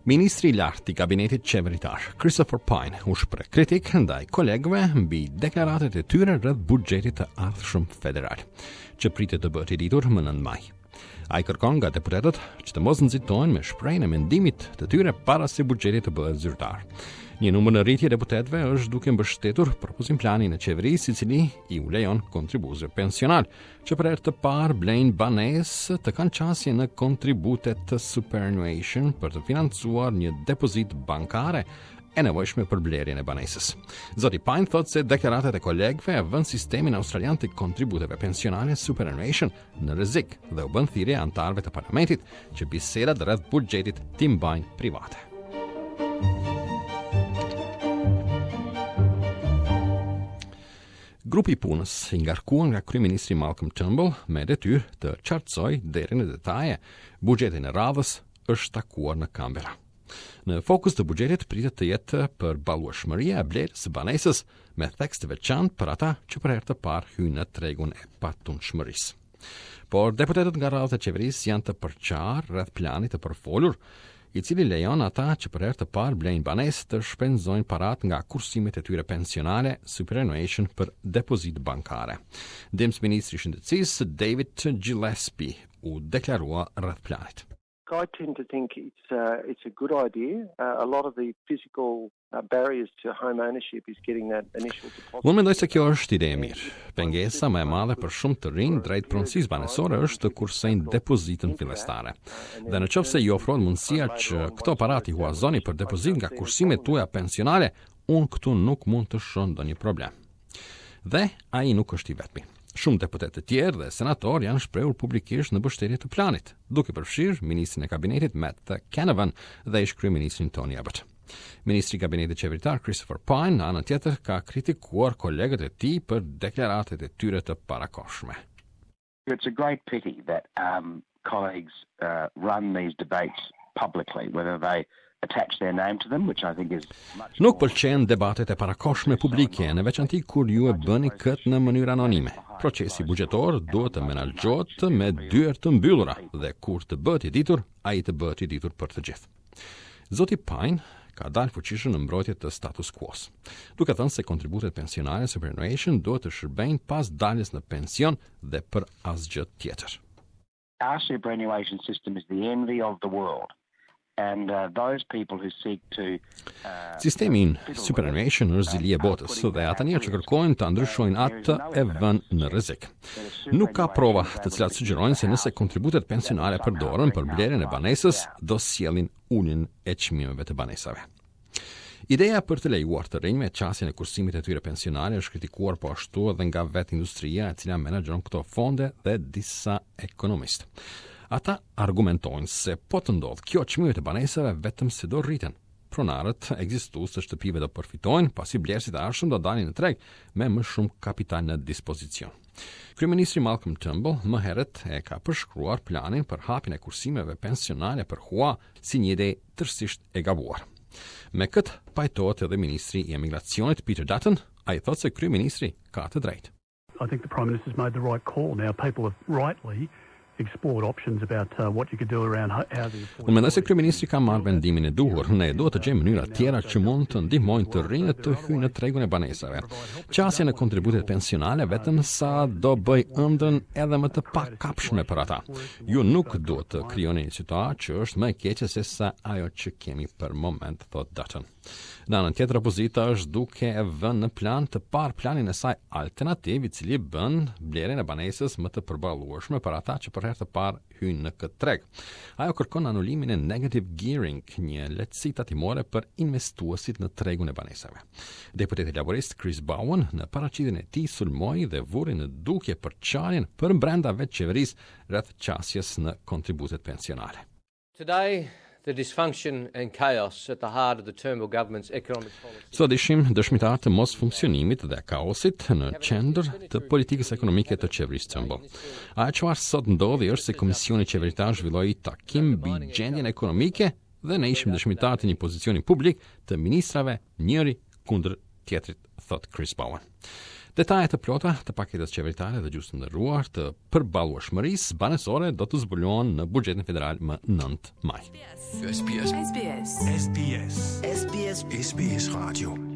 Ministri i lartë i kabinetit qeveritar, Christopher Pyne, u shpreh kritik ndaj kolegëve mbi deklaratat e tyre rreth buxhetit të ardhshëm federal, që pritet të bëhet i ditur më 9 maj. Ai kërkon nga deputetët që të mos nxitojnë me shprehjen e mendimit të tyre para se buxheti të bëhet zyrtar. Një numër në rritje deputetëve është duke mbështetur propozim planin e qeverisë i cili i u lejon kontribuzve pensional, që për herë të parë blejnë banesë të kanë qasje në kontributet të superannuation për të financuar një depozit bankare e nevojshme për blerjen e banesës. Zoti Pyne thotë se deklaratat e kolegëve e vënë sistemin australian të kontributeve pensionale superannuation në rrezik dhe u bën thirrje anëtarëve të parlamentit që bisedat rreth buxhetit t'i mbajnë private. Grupi i punës i ngarkuar nga kryeministri Malcolm Turnbull me detyrë të qartësoj deri në detaje buxhetin e radhës është takuar në Canberra. Në fokus të buxhetit pritet të jetë për ballueshmëria e blerjes së banesës me theks të veçantë për ata që për herë të parë hyjnë në tregun e patunshmërisë. Por deputetët nga radhët e qeverisë janë të përqarë rreth planit të përfolur, i cili lejon ata që për herë të parë blejnë banesë të shpenzojnë parat nga kursimet e tyre pensionale superannuation për depozit bankare. Dims ministri i shëndetësisë David Gillespie u deklarua rreth planit. I tend to think it's a good idea. A lot of the physical barriers to home ownership is getting that initial deposit. Unë mendoj se kjo është ide e mirë. Pengesa më e madhe për shumë të rinj drejt pronësisë banesore është të kursejnë depozitën fillestare. Dhe në qoftë se i ofrohet mundësia që këto aparat i huazoni për depozit nga kursimet tuaja pensionale, unë këtu nuk mund të shoh ndonjë problem. Dhe ai nuk është i vetmi. Shumë deputetë të tjerë dhe senatorë janë shprehur publikisht në mbështetje të planit, duke përfshirë ministrin e kabinetit Matt Canavan dhe ish-kryeministrin Tony Abbott. Ministri i kabinetit qeveritar Christopher Pyne në anën tjetër ka kritikuar kolegët e tij për deklaratat e tyre të parakohshme. It's a great pity that colleagues run these debates publicly, whether they attach their name to them, which I think is much. Nuk pëlqen debatet e parakohshme publike, në veçanti kur ju e bëni këtë në mënyrë anonime. Procesi buxhetor duhet të menaxhohet me dyert të mbyllura dhe kur të bëhet i ditur, ai të bëhet i ditur për të gjithë. Zoti Pyne ka dalë fuqishëm në mbrojtje të status quo-s, duke thënë se kontributet pensionale superannuation duhet të shërbejnë pas daljes në pension dhe për asgjë tjetër. Our superannuation system is the envy of the world. And those people who seek to Sistemi superannuation është zili e botës dhe ata njerëz që kërkojnë ta ndryshojnë atë e vënë në rrezik. Nuk ka prova të cilat sugjerojnë se nëse kontributet pensionale përdoren për blerjen e banesës, do sjellin uljen e çmimeve të banesave. Ideja për të lejuar të rinjve qasjen e kursimit e tyre pensionale është kritikuar po ashtu edhe nga vetë industria e cila menaxhon këto fonde dhe disa ekonomistë. Ata argumentojnë se po të ndodh kjo çmimet e banesave vetëm se do rriten. Pronarët ekzistues të shtëpive do përfitojnë pasi blerësit e ardhshëm do dalin në treg me më shumë kapital në dispozicion. Kryeministri Malcolm Turnbull më herët e ka përshkruar planin për hapjen e kursimeve pensionale për hua si një ide tërësisht e gabuar. Me këtë pajtohet edhe ministri i emigracionit Peter Dutton, ai thotë se kryeministri ka të drejtë. I think the Prime Minister's made the right call. Now people have rightly explored options about what you could do around housing. Unë mendoj se kryeministri ka marrë vendimin e duhur. Ne duhet të gjejmë mënyra tjera që mund të ndihmojnë të rinjët të hyjnë në tregun e banesave. Qasja në kontributet pensionale vetëm sa do bëj ëndrrën edhe më të pakapshme për ata. Ju nuk duhet të krijoni një situatë që është më e keqe se sa ajo që kemi për moment, thot Dutton. Në anën tjetër, opozita është duke e vënë në plan të parë planin e saj alternativ i cili bën blerjen e banesës më të përballueshme për ata që për herë të parë hyjnë në këtë treg. Ajo kërkon anulimin e negative gearing, një lehtësi tatimore për investuesit në tregun e banesave. Deputeti laborist Chris Bowen në paraqitjen e tij sulmoi dhe vuri në dukje përçarjen për brenda vetë qeverisë rreth qasjes në kontributet pensionale. Today the dysfunction and chaos at the heart of the Turnbull government's economic policy. Sot ishim dëshmitar të mos funksionimit dhe kaosit në qendër të politikës ekonomike të qeverisë Turnbull. Ajo çfarë sot ndodhi është se Komisioni Qeveritar zhvilloi takim mbi gjendjen ekonomike dhe ne ishim dëshmitar të një pozicioni publik të ministrave njëri kundër tjetrit, thot Chris Bowen. Detalje ta pljota, ta paket razčeveritale, da Justin Ruar, ta prbalvaš Maris, banes ore, da tu zboljon na budžetni federal ma nant maj. SBS. SBS. SBS. SBS. SBS Radio.